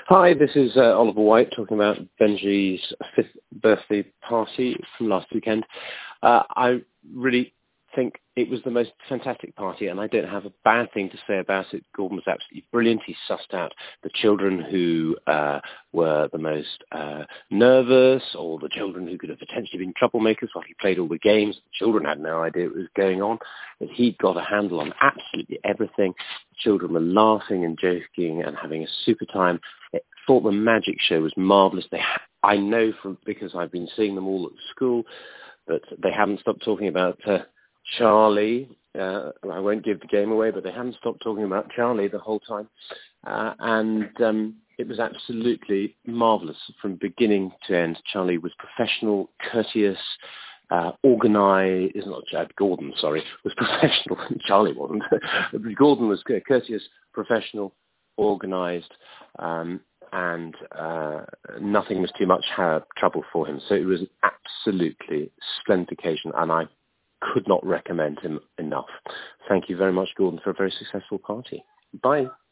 Hi, this is Oliver White talking about Benji's 5th birthday party from last weekend. I really think it was the most fantastic party, and I don't have a bad thing to say about it. Gordon was absolutely brilliant. He sussed out the children who were the most nervous, or the children who could have potentially been troublemakers while he played all the games. The children had no idea what was going on, but he got a handle on absolutely everything. The children were laughing and joking and having a super time. I thought the magic show was marvellous. I know because I've been seeing them all at school, but they haven't stopped talking about Charlie. I won't give the game away, but they haven't stopped talking about Charlie the whole time. And it was absolutely marvellous from beginning to end. Charlie was professional, courteous, organised. Gordon was professional. Charlie wasn't. Gordon was courteous, professional, organised, and nothing was too much trouble for him. So it was an absolutely splendid occasion, and I could not recommend him enough. Thank you very much, Gordon, for a very successful party. Bye.